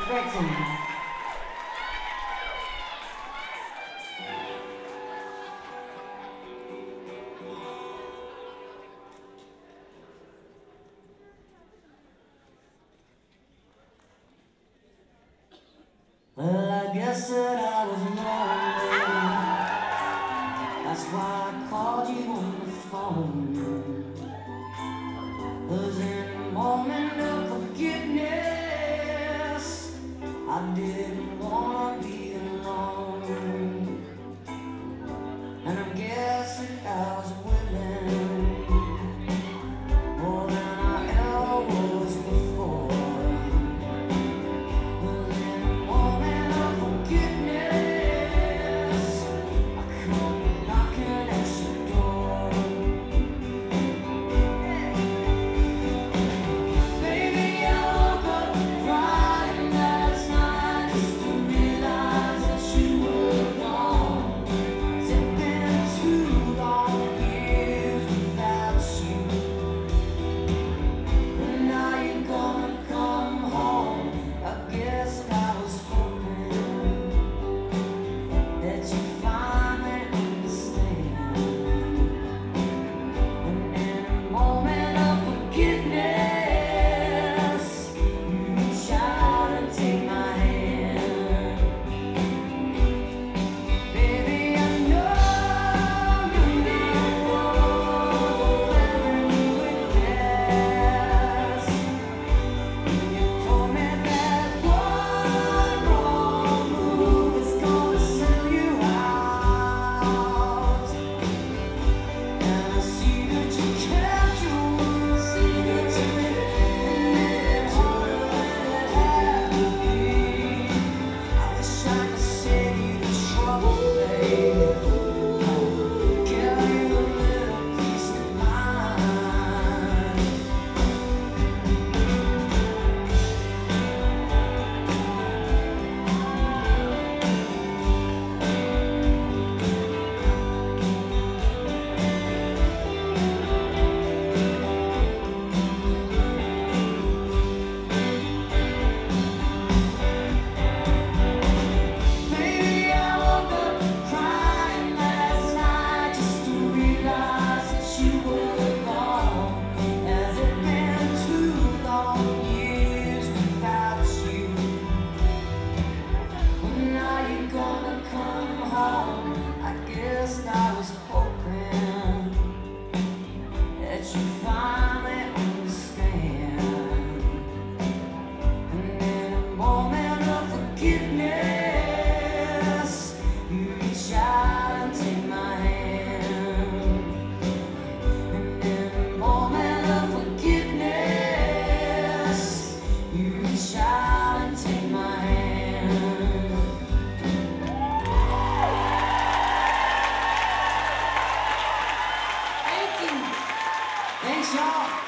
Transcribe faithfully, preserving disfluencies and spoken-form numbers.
great singing. Well, I guess that I was lonely. That's why I called you on the phone. 'Cause in a moment of forgiveness, I didn't wanna be alone. And I guess that I was willing more than I ever was before. Thanks, y'all.